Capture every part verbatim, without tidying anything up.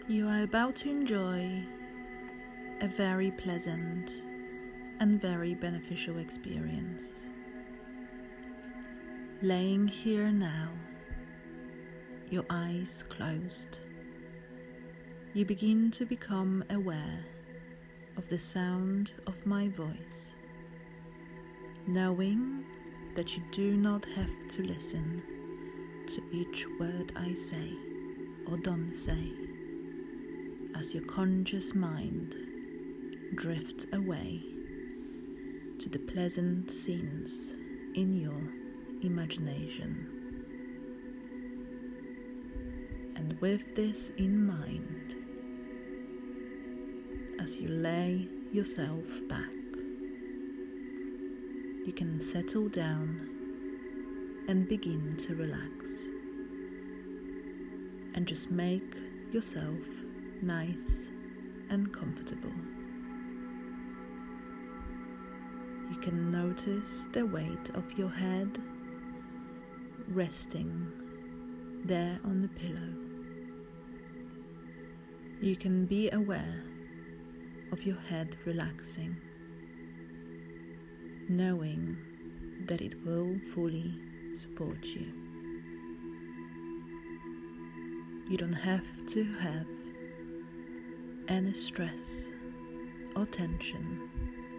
You are about to enjoy a very pleasant and very beneficial experience. Laying here now, your eyes closed, you begin to become aware of the sound of my voice, knowing that you do not have to listen to each word I say or don't say, as your conscious mind drifts away to the pleasant scenes in your imagination. And with this in mind, as you lay yourself back, you can settle down and begin to relax, and just make yourself nice and comfortable. You can notice the weight of your head resting there on the pillow. You can be aware of your head relaxing, knowing that it will fully support you. You don't have to have any stress or tension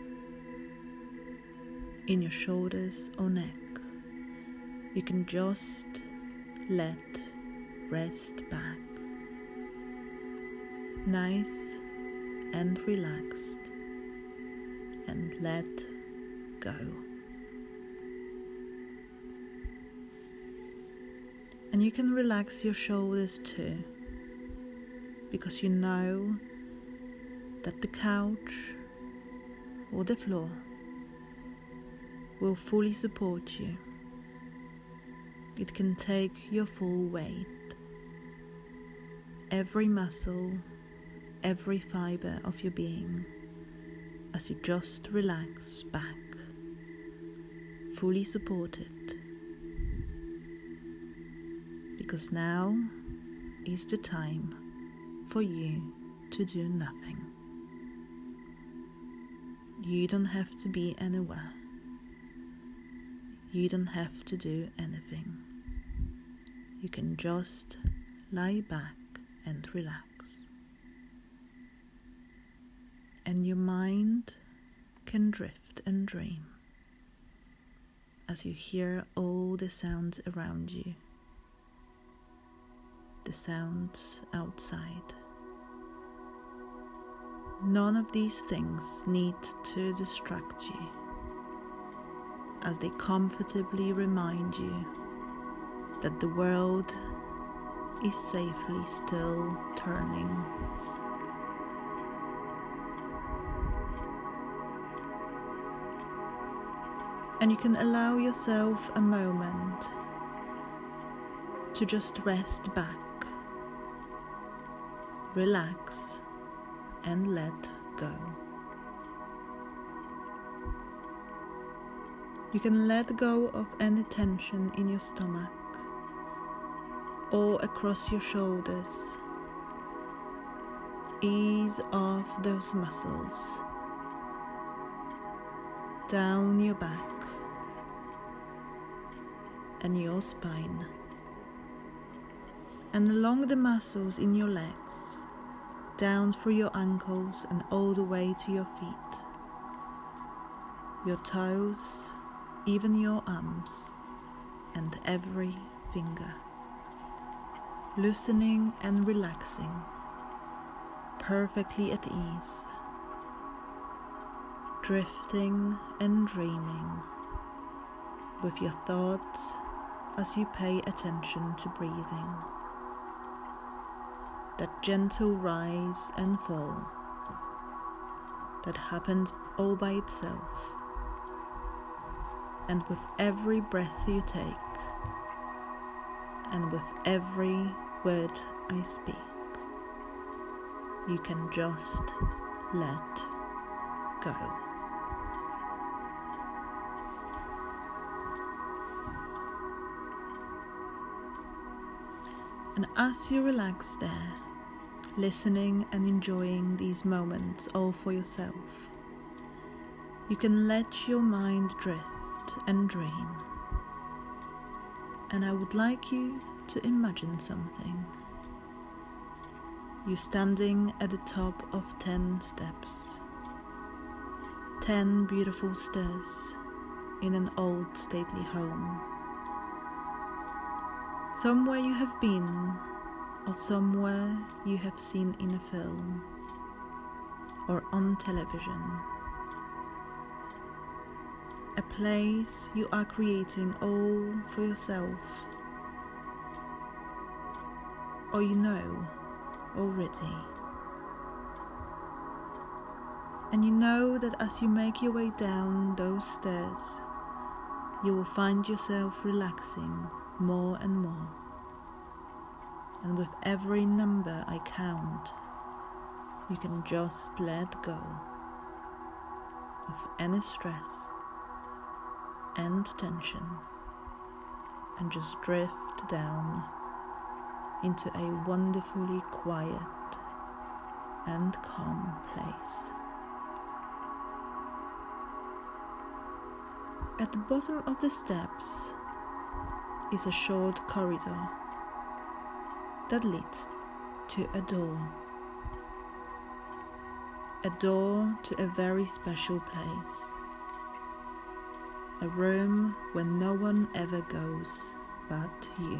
in your shoulders or neck. You can just let rest back, nice and relaxed, and let go. And you can relax your shoulders too, because you know that the couch or the floor will fully support you. It can take your full weight. Every muscle, every fiber of your being, as you just relax back, fully supported. Because now is the time for you to do nothing. You don't have to be anywhere. You don't have to do anything. You can just lie back and relax. And your mind can drift and dream as you hear all the sounds around you, the sounds outside. None of these things need to distract you, as they comfortably remind you that the world is safely still turning. And you can allow yourself a moment to just rest back, relax, and let go. You can let go of any tension in your stomach or across your shoulders. Ease off those muscles, down your back and your spine, and along the muscles in your legs, down through your ankles and all the way to your feet, your toes, even your arms, and every finger, loosening and relaxing, perfectly at ease, drifting and dreaming with your thoughts as you pay attention to breathing, that gentle rise and fall that happens all by itself. And with every breath you take, and with every word I speak, you can just let go. And as you relax there, listening and enjoying these moments all for yourself, you can let your mind drift and dream. And I would like you to imagine something. You're standing at the top of ten steps. Ten beautiful stairs in an old stately home. Somewhere you have been, or somewhere you have seen in a film or on television. A place you are creating all for yourself, or you know already. And you know that as you make your way down those stairs, you will find yourself relaxing more and more. And with every number I count, you can just let go of any stress and tension and just drift down into a wonderfully quiet and calm place. At the bottom of the steps is a short corridor that leads to a door. A door to a very special place. A room where no one ever goes but you.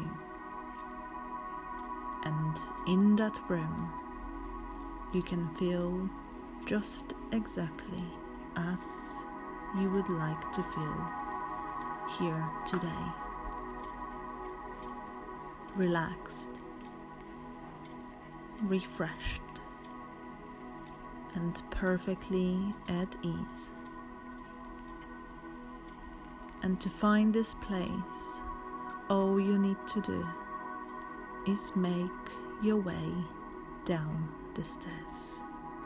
And in that room, you can feel just exactly as you would like to feel here today. Relaxed, refreshed, and perfectly at ease. And to find this place, all you need to do is make your way down the stairs.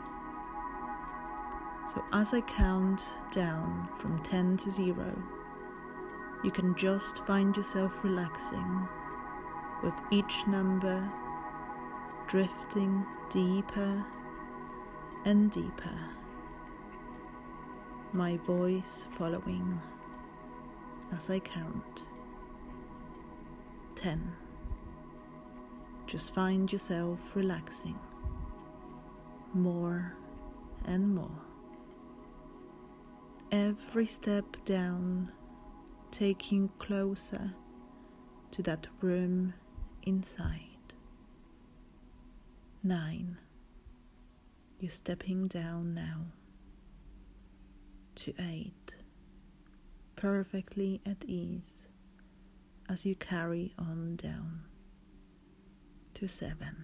So as I count down from ten to zero, you can just find yourself relaxing with each number, drifting deeper and deeper, my voice following as I count. Ten. Just find yourself relaxing more and more. Every step down, taking closer to that room inside. Nine. You're stepping down now to eight, perfectly at ease as you carry on down to seven.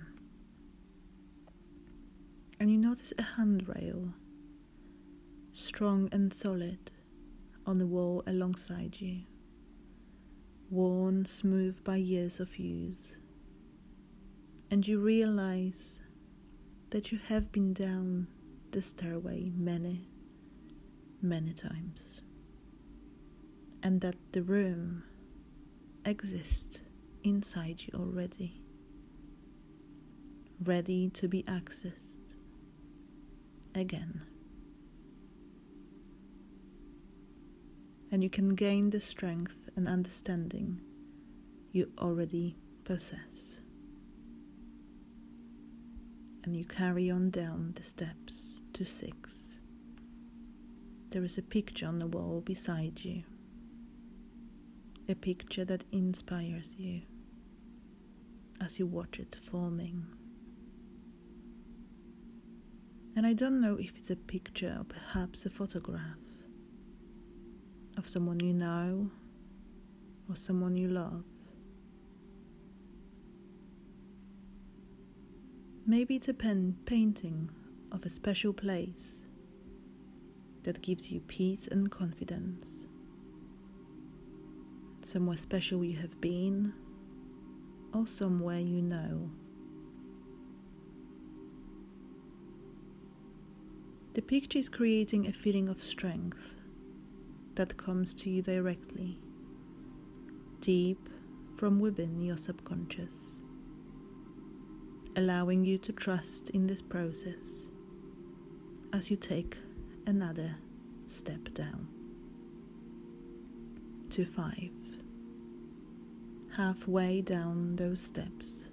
And you notice a handrail, strong and solid, on the wall alongside you, worn smooth by years of use. And you realize that you have been down the stairway many, many times, and that the room exists inside you already, ready to be accessed again. And you can gain the strength and understanding you already possess. And you carry on down the steps to six. There is a picture on the wall beside you. A picture that inspires you as you watch it forming. And I don't know if it's a picture or perhaps a photograph of someone you know or someone you love. Maybe it's a pen painting of a special place that gives you peace and confidence. Somewhere special you have been, or somewhere you know. The picture is creating a feeling of strength that comes to you directly, deep from within your subconscious. allowing you to trust in this process as you take another step down to five. Halfway down those steps,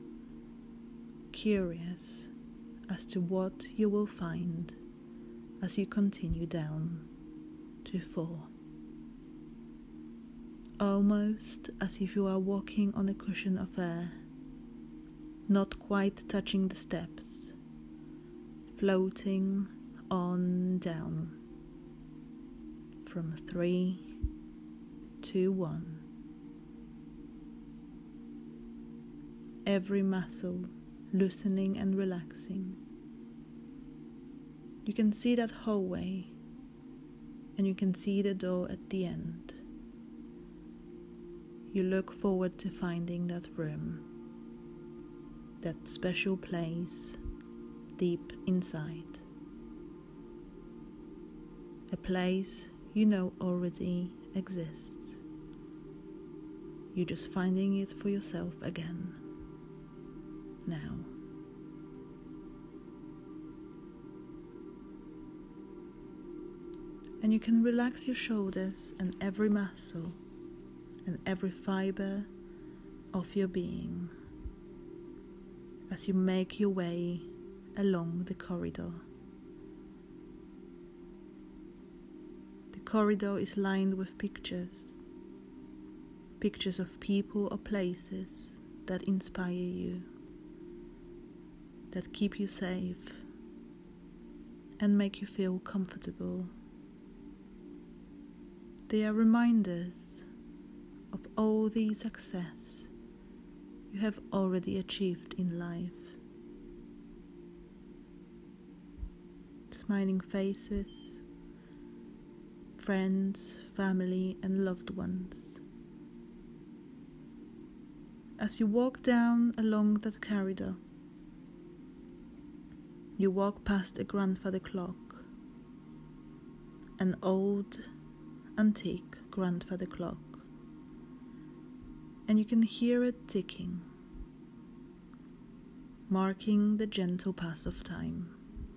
curious as to what you will find as you continue down to four. Almost as if you are walking on a cushion of air, not quite touching the steps, floating on down from three to one. Every muscle loosening and relaxing. You can see that hallway, and you can see the door at the end. You look forward to finding that room, that special place deep inside. A place you know already exists. You're just finding it for yourself again. Now. And you can relax your shoulders and every muscle and every fiber of your being as you make your way along the corridor. The corridor is lined with pictures, pictures of people or places that inspire you, that keep you safe and make you feel comfortable. They are reminders of all the success you have already achieved in life. Smiling faces, friends, family, and loved ones. As you walk down along that corridor, you walk past a grandfather clock, an old, antique grandfather clock, and you can hear it ticking, marking the gentle pass of time.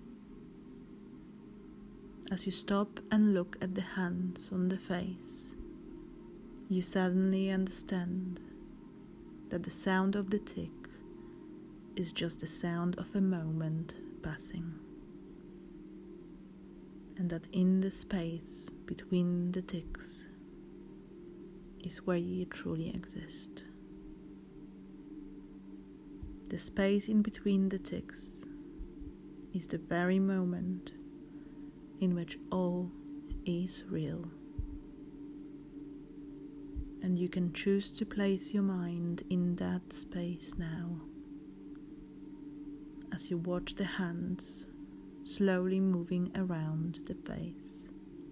As you stop and look at the hands on the face, you suddenly understand that the sound of the tick is just the sound of a moment passing, and that in the space between the ticks is where you truly exist. The space in between the ticks is the very moment in which all is real, and you can choose to place your mind in that space now as you watch the hands slowly moving around the face,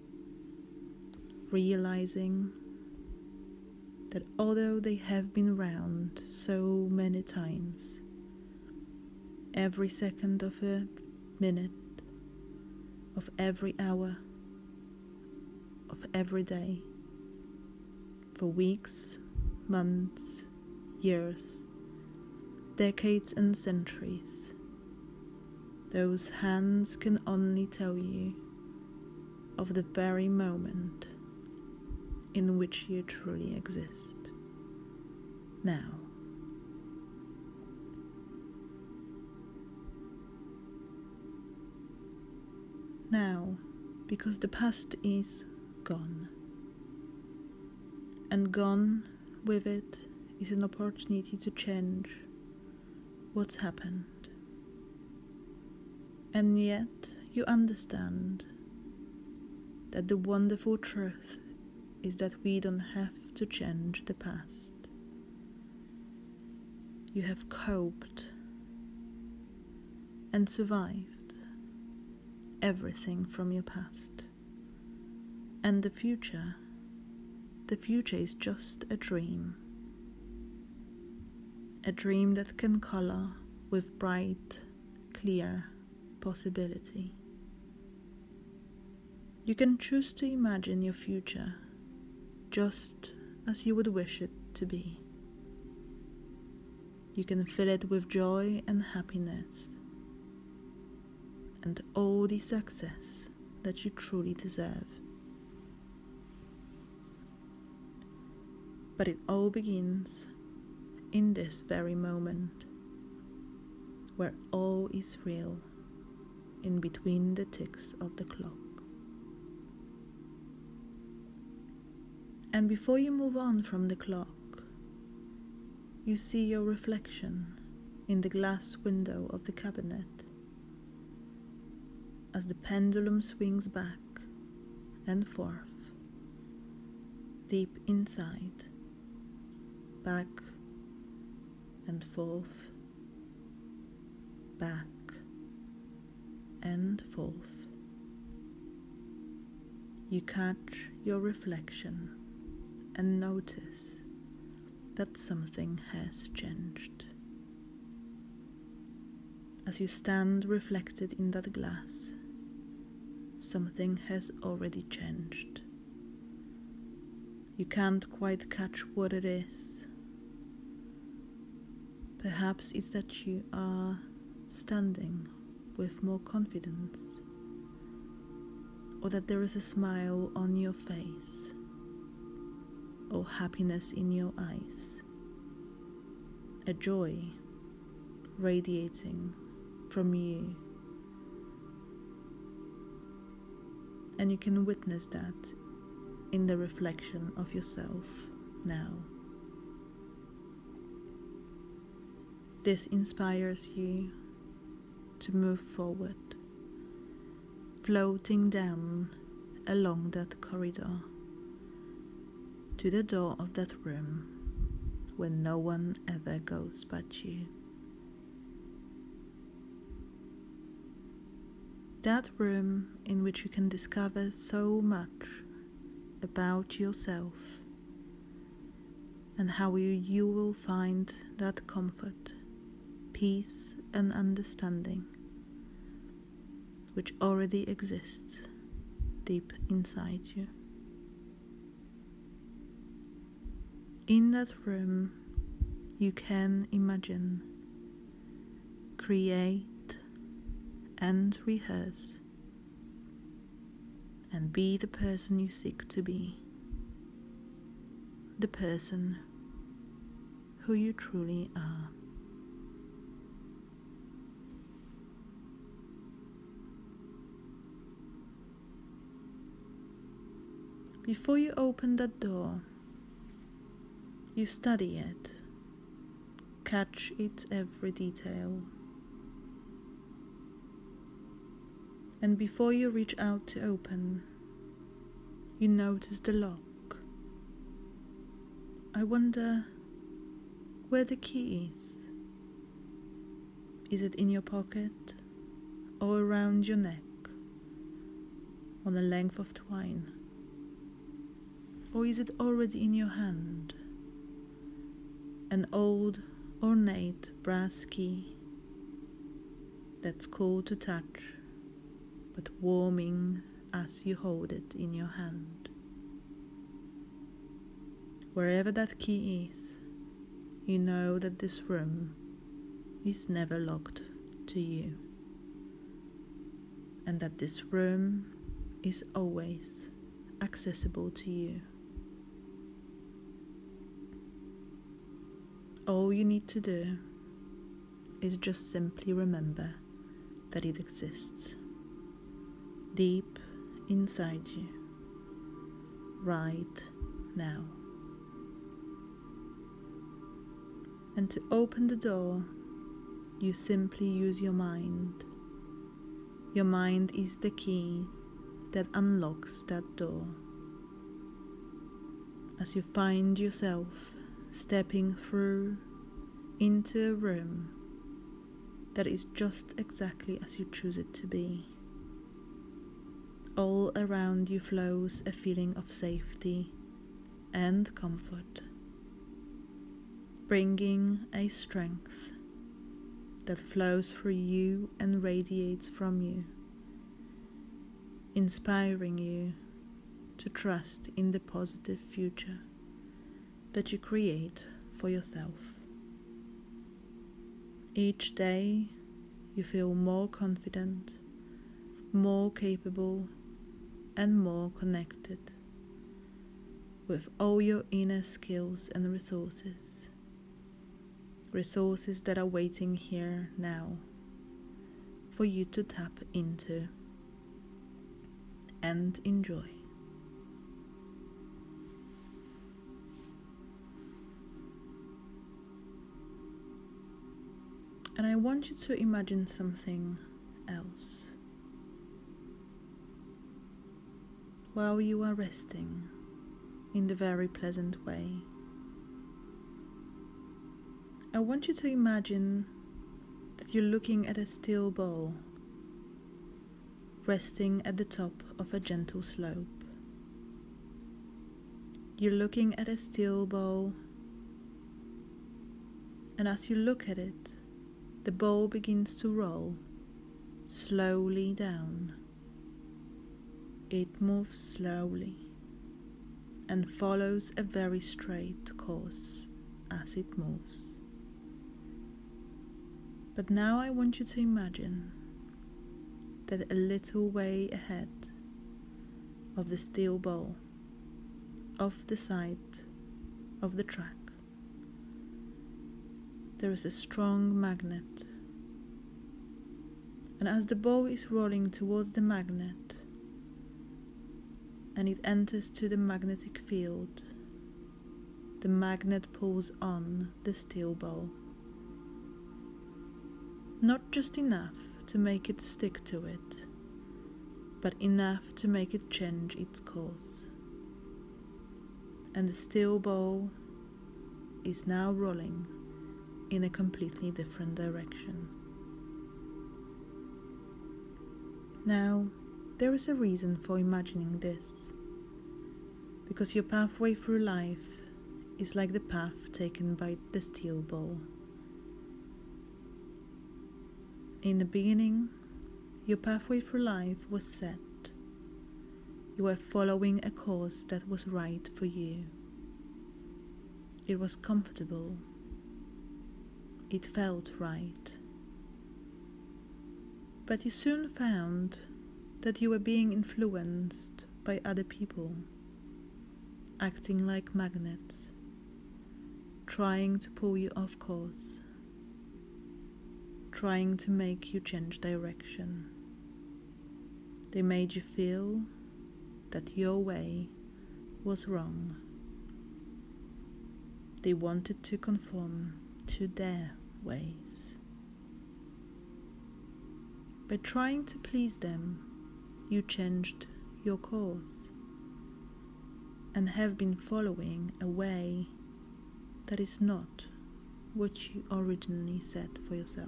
realizing that although they have been round so many times, every second of a minute, of every hour, of every day, for weeks, months, years, decades and centuries, those hands can only tell you of the very moment in which you truly exist. Now. Now, because the past is gone, and gone with it is an opportunity to change what's happened. And yet you understand that the wonderful truth is that we don't have to change the past. You have coped and survived everything from your past. And the future, the future is just a dream. A dream that can color with bright, clear possibility. You can choose to imagine your future just as you would wish it to be. you can fill it with joy and happiness and all the success that you truly deserve. But it all begins in this very moment, where all is real in between the ticks of the clock. And before you move on from the clock, you see your reflection in the glass window of the cabinet as the pendulum swings back and forth, deep inside, back and forth, back and forth. You catch your reflection and notice that something has changed. As you stand reflected in that glass, something has already changed. You can't quite catch what it is. Perhaps it's that you are standing with more confidence, or that there is a smile on your face, or happiness in your eyes, a joy radiating from you. And you can witness that in the reflection of yourself now. This inspires you to move forward, floating down along that corridor to the door of that room where no one ever goes but you. That room in which you can discover so much about yourself and how you, you will find that comfort, peace and understanding which already exists deep inside you. In that room, you can imagine, create and rehearse and be the person you seek to be, the person who you truly are. Before you open that door, you study it, catch its every detail. And before you reach out to open, you notice the lock. I wonder where the key is. Is it in your pocket or around your neck, on a length of twine? Or is it already in your hand? An old, ornate brass key that's cool to touch, but warming as you hold it in your hand. Wherever that key is, you know that this room is never locked to you, and that this room is always accessible to you. All you need to do is just simply remember that it exists deep inside you, right now. And to open the door, you simply use your mind. Your mind is the key that unlocks that door. As you find yourself stepping through into a room that is just exactly as you choose it to be. All around you flows a feeling of safety and comfort, bringing a strength that flows through you and radiates from you, inspiring you to trust in the positive future that you create for yourself. Each day you feel more confident, more capable, and more connected with all your inner skills and resources. Resources that are waiting here now for you to tap into and enjoy. And I want you to imagine something else. While you are resting in the very pleasant way, I want you to imagine that you're looking at a still bowl resting at the top of a gentle slope. You're looking at a still bowl, and as you look at it, the bowl begins to roll slowly down. It moves slowly and follows a very straight course as it moves. But now I want you to imagine that a little way ahead of the steel bowl, off the side of the track, there is a strong magnet. And as the bowl is rolling towards the magnet and it enters to the magnetic field, the magnet pulls on the steel bowl. Not just enough to make it stick to it, but enough to make it change its course. And the steel bowl is now rolling in a completely different direction. Now, there is a reason for imagining this, because your pathway through life is like the path taken by the steel bowl. In the beginning, your pathway through life was set. You were following a course that was right for you. It was comfortable. It felt right. But you soon found that you were being influenced by other people, acting like magnets, trying to pull you off course, trying to make you change direction. They made you feel that your way was wrong. They wanted to conform to their ways. By trying to please them, you changed your course and have been following a way that is not what you originally set for yourself.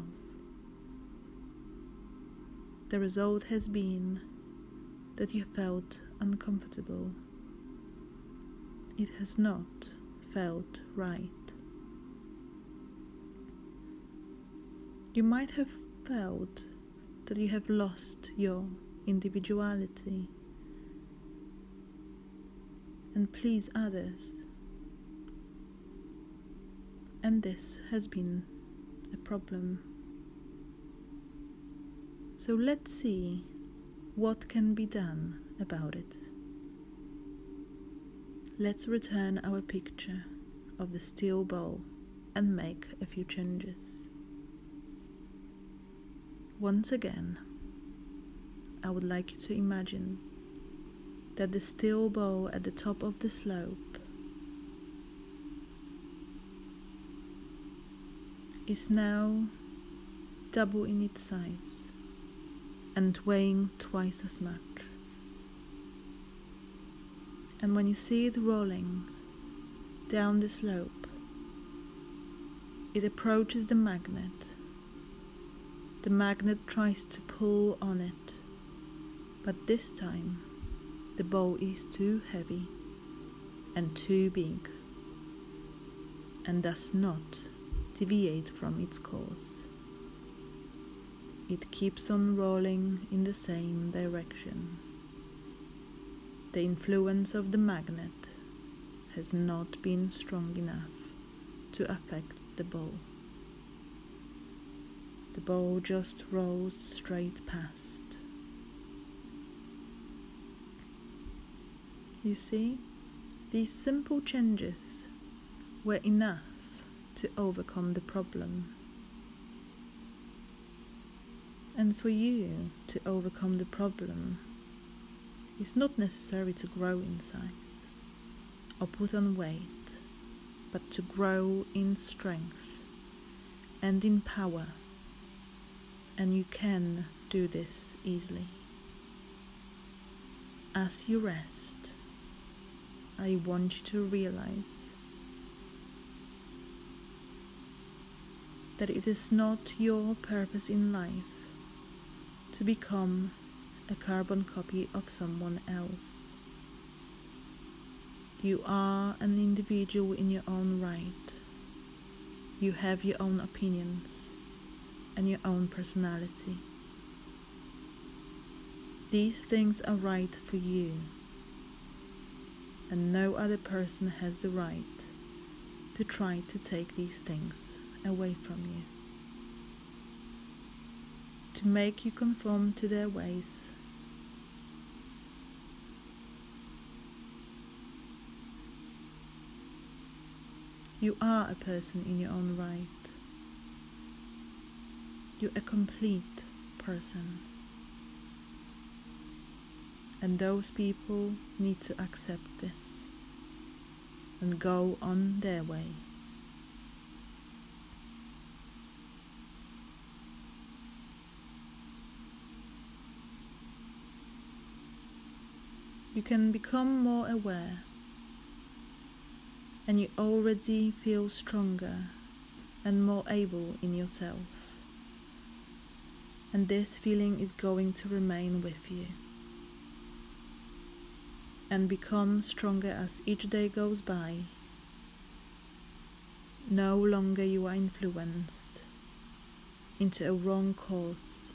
The result has been that you felt uncomfortable. It has not felt right. You might have felt that you have lost your individuality and please others, and this has been a problem. So let's see what can be done about it. Let's return our picture of the steel bowl and make a few changes. Once again, I would like you to imagine that the steel bowl at the top of the slope is now double in its size and weighing twice as much. And when you see it rolling down the slope, it approaches the magnet. The magnet tries to pull on it, but this time the bowl is too heavy and too big and does not deviate from its course. It keeps on rolling in the same direction. The influence of the magnet has not been strong enough to affect the bowl. The ball just rolls straight past. You see, these simple changes were enough to overcome the problem. And for you to overcome the problem, it's not necessary to grow in size or put on weight, but to grow in strength and in power. And you can do this easily. As you rest, I want you to realize that it is not your purpose in life to become a carbon copy of someone else. You are an individual in your own right. You have your own opinions and your own personality. These things are right for you, and no other person has the right to try to take these things away from you, to make you conform to their ways. You are a person in your own right. You're a complete person. And those people need to accept this and go on their way. You can become more aware, and you already feel stronger and more able in yourself. And this feeling is going to remain with you and become stronger as each day goes by. No longer you are influenced into a wrong course.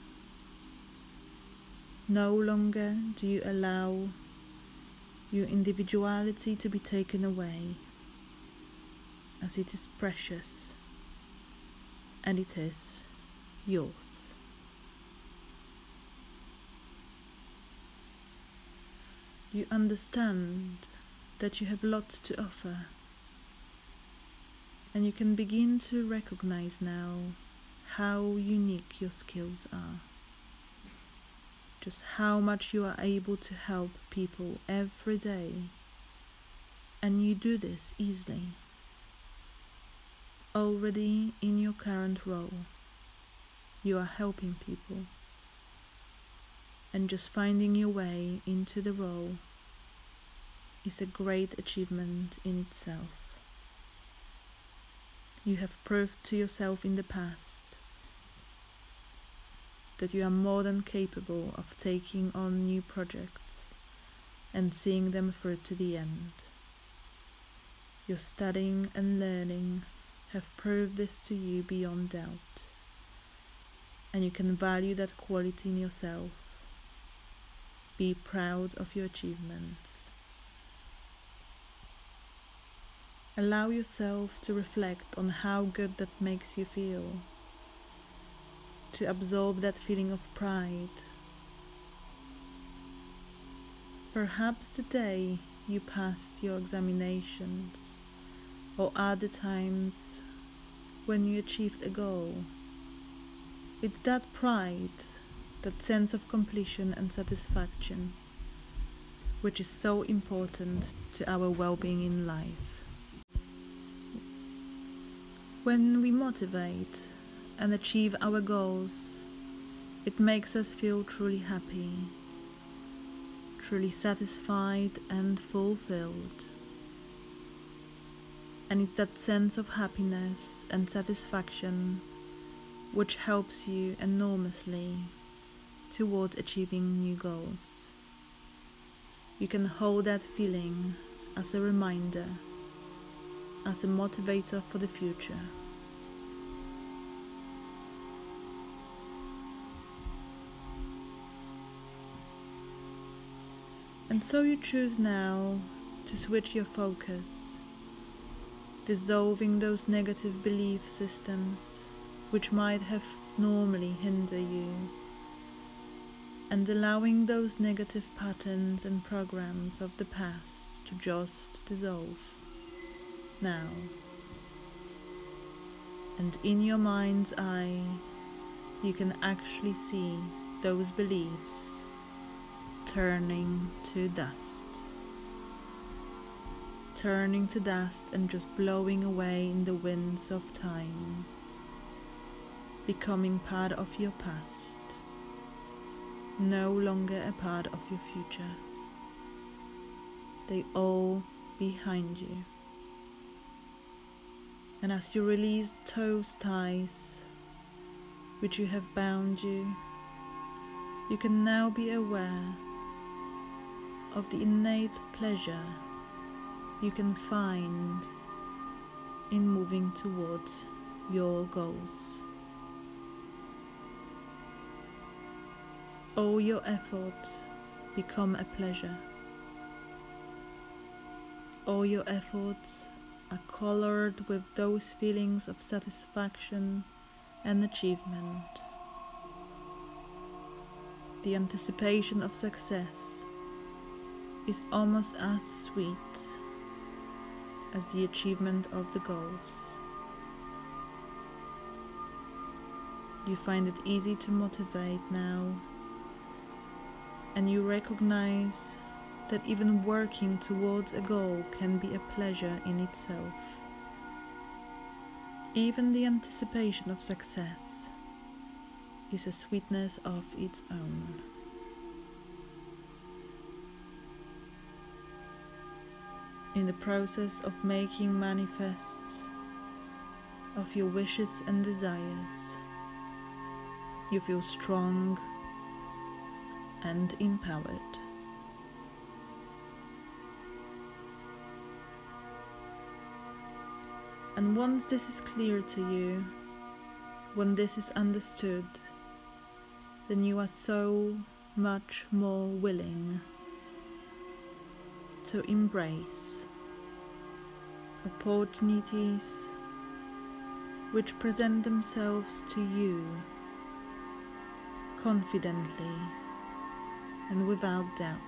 No longer do you allow your individuality to be taken away, as it is precious and it is yours. You understand that you have lots to offer, and you can begin to recognize now how unique your skills are. Just how much you are able to help people every day, and you do this easily. Already in your current role, you are helping people, and just finding your way into the role is a great achievement in itself. You have proved to yourself in the past that you are more than capable of taking on new projects and seeing them through to the end. Your studying and learning have proved this to you beyond doubt, and you can value that quality in yourself. Be proud of your achievements. Allow yourself to reflect on how good that makes you feel, to absorb that feeling of pride. Perhaps the day you passed your examinations, or other times when you achieved a goal. It's that pride, that sense of completion and satisfaction, which is so important to our well-being in life. When we motivate and achieve our goals, it makes us feel truly happy, truly satisfied and fulfilled. And it's that sense of happiness and satisfaction which helps you enormously towards achieving new goals. You can hold that feeling as a reminder, as a motivator for the future. And so you choose now to switch your focus, dissolving those negative belief systems which might have normally hindered you, and allowing those negative patterns and programs of the past to just dissolve now. And in your mind's eye, you can actually see those beliefs turning to dust. Turning to dust and just blowing away in the winds of time, becoming part of your past, no longer a part of your future. They all behind you. And as you release those ties which you have bound you, you can now be aware of the innate pleasure you can find in moving towards your goals. All your efforts become a pleasure. All your efforts are colored with those feelings of satisfaction and achievement. The anticipation of success is almost as sweet as the achievement of the goals. You find it easy to motivate now, and you recognize that even working towards a goal can be a pleasure in itself. Even the anticipation of success is a sweetness of its own. In the process of making manifests of your wishes and desires, you feel strong and empowered. And once this is clear to you, when this is understood, then you are so much more willing to embrace opportunities which present themselves to you confidently and without doubt,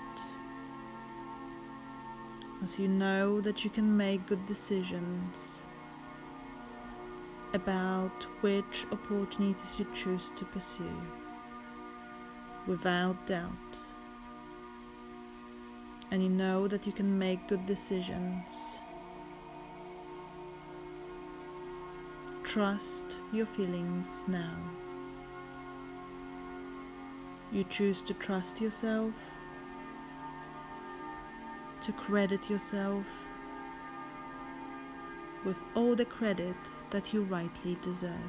as you know that you can make good decisions about which opportunities you choose to pursue, without doubt. And you know that you can make good decisions. Trust your feelings now. You choose to trust yourself, to credit yourself with all the credit that you rightly deserve.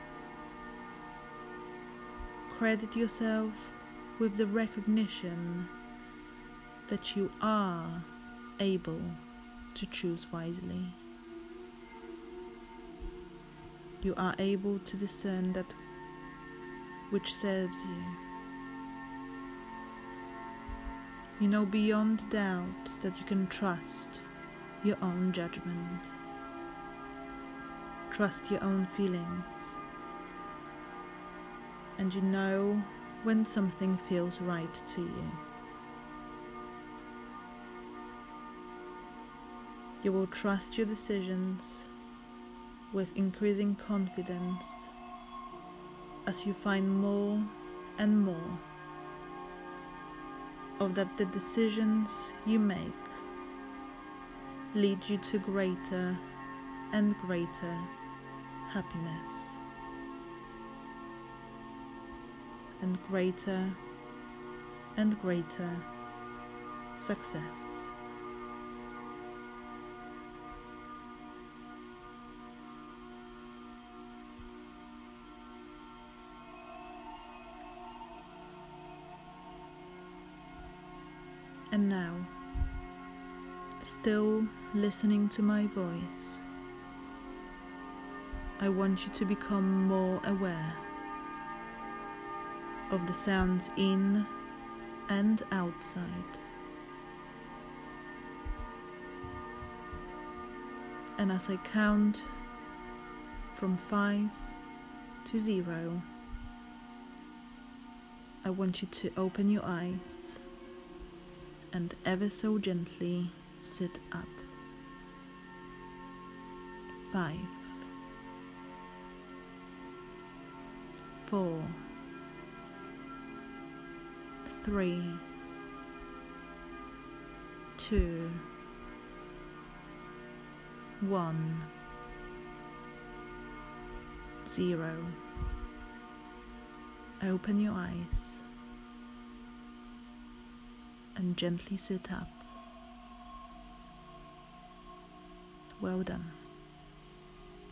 Credit yourself with the recognition that you are able to choose wisely. You are able to discern that which serves you. You know beyond doubt that you can trust your own judgment. Trust your own feelings. And you know when something feels right to you. You will trust your decisions with increasing confidence as you find more and more of that the decisions you make lead you to greater and greater happiness and greater and greater success. And now, still listening to my voice, I want you to become more aware of the sounds in and outside. And as I count from five to zero, I want you to open your eyes and ever so gently sit up. Five, four, three, two, one, zero. Open your eyes and gently sit up. Well done.